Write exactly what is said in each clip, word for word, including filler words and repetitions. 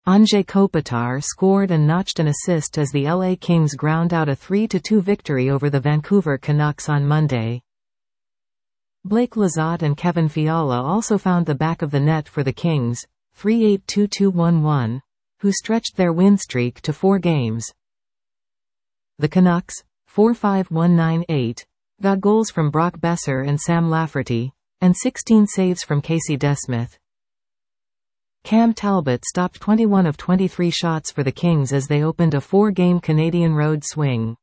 Anze Kopitar scored and notched an assist as the L A Kings ground out a three to two victory over the Vancouver Canucks on Monday. Blake Lizotte and Kevin Fiala also found the back of the net for the Kings, three eight two two one one, who stretched their win streak to four games. The Canucks, four five one nine eight, got goals from Brock Boeser and Sam Lafferty, and sixteen saves from Casey DeSmith. Cam Talbot stopped twenty-one of twenty-three shots for the Kings as they opened a four-game Canadian road swing.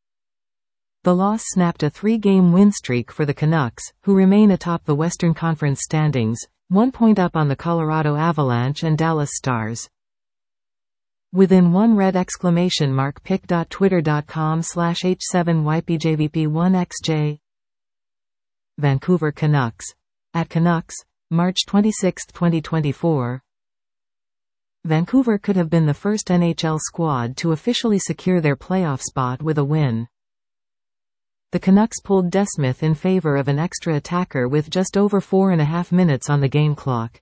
The loss snapped a three-game win streak for the Canucks, who remain atop the Western Conference standings, one point up on the Colorado Avalanche and Dallas Stars. Within one red exclamation mark pic.twitter.com slash h7ypjvp1xj. Vancouver Canucks. At Canucks, March twenty-sixth twenty twenty-four. Vancouver could have been the first N H L squad to officially secure their playoff spot with a win. The Canucks pulled DeSmith in favor of an extra attacker with just over four and a half minutes on the game clock.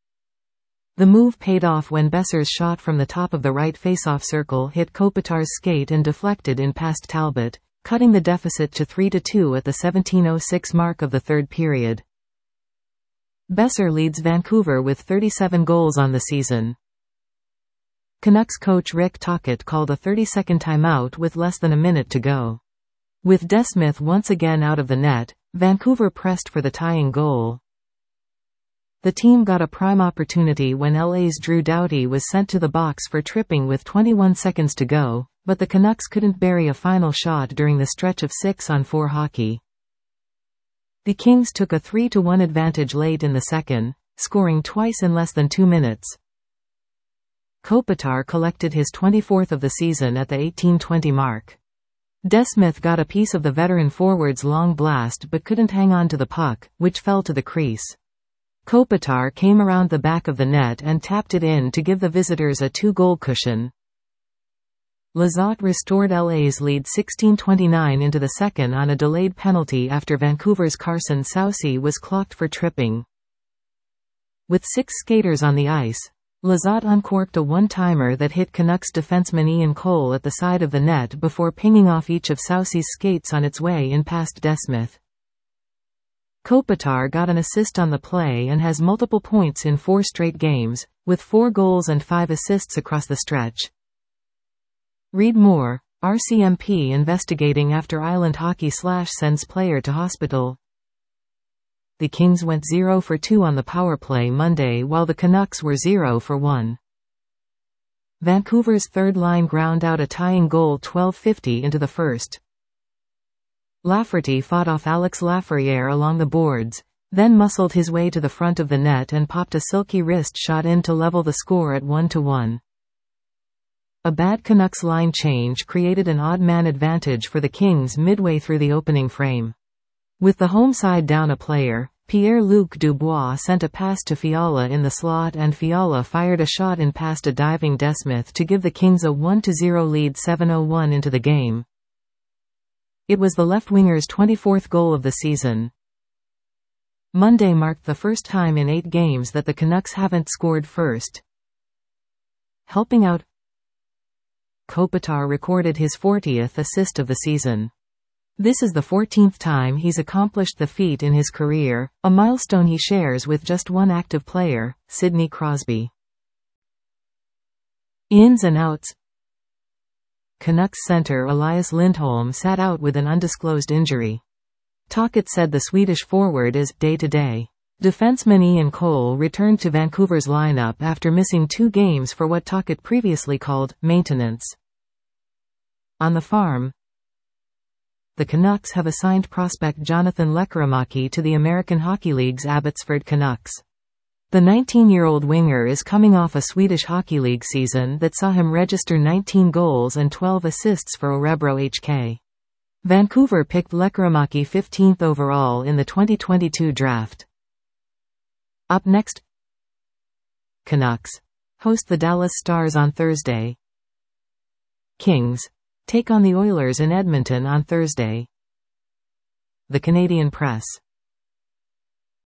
The move paid off when Boeser's shot from the top of the right faceoff circle hit Kopitar's skate and deflected in past Talbot, cutting the deficit to three to two at the seventeen oh six mark of the third period. Boeser leads Vancouver with thirty-seven goals on the season. Canucks coach Rick Tocchet called a thirty-second timeout with less than a minute to go. With DeSmith once again out of the net, Vancouver pressed for the tying goal. The team got a prime opportunity when L A's Drew Doughty was sent to the box for tripping with twenty-one seconds to go, but the Canucks couldn't bury a final shot during the stretch of six on four hockey. The Kings took a three to one advantage late in the second, scoring twice in less than two minutes. Kopitar collected his twenty-fourth of the season at the eighteen twenty mark. DeSmith got a piece of the veteran forward's long blast but couldn't hang on to the puck, which fell to the crease. Kopitar came around the back of the net and tapped it in to give the visitors a two-goal cushion. Lizotte restored L A's lead sixteen twenty-nine into the second on a delayed penalty after Vancouver's Carson Soucy was clocked for tripping. With six skaters on the ice, Lizotte uncorked a one-timer that hit Canucks defenseman Ian Cole at the side of the net before pinging off each of Soucy's skates on its way in past DeSmith. Kopitar got an assist on the play and has multiple points in four straight games, with four goals and five assists across the stretch. Read more. R C M P investigating after Island Hockey slash sends player to hospital. The Kings went zero for two on the power play Monday while the Canucks were zero for one. Vancouver's third line ground out a tying goal twelve fifty into the first. Lafferty fought off Alex Lafreniere along the boards, then muscled his way to the front of the net and popped a silky wrist shot in to level the score at one to one. A bad Canucks line change created an odd man advantage for the Kings midway through the opening frame. With the home side down a player, Pierre-Luc Dubois sent a pass to Fiala in the slot and Fiala fired a shot in past a diving DeSmith to give the Kings a one to zero lead seven oh one into the game. It was the left winger's twenty-fourth goal of the season. Monday marked the first time in eight games that the Canucks haven't scored first. Helping out, Kopitar recorded his fortieth assist of the season. This is the fourteenth time he's accomplished the feat in his career, a milestone he shares with just one active player, Sidney Crosby. Ins and outs. Canucks center Elias Lindholm sat out with an undisclosed injury. Tocchet said the Swedish forward is day-to-day. Defenseman Ian Cole returned to Vancouver's lineup after missing two games for what Tocchet previously called maintenance. On the farm, the Canucks have assigned prospect Jonathan Lekkerimäki to the American Hockey League's Abbotsford Canucks. The nineteen-year-old winger is coming off a Swedish Hockey League season that saw him register nineteen goals and twelve assists for Örebro H K. Vancouver picked Lekkerimäki fifteenth overall in the twenty twenty-two draft. Up next, Canucks host the Dallas Stars on Thursday. Kings take on the Oilers in Edmonton on Thursday. The Canadian Press.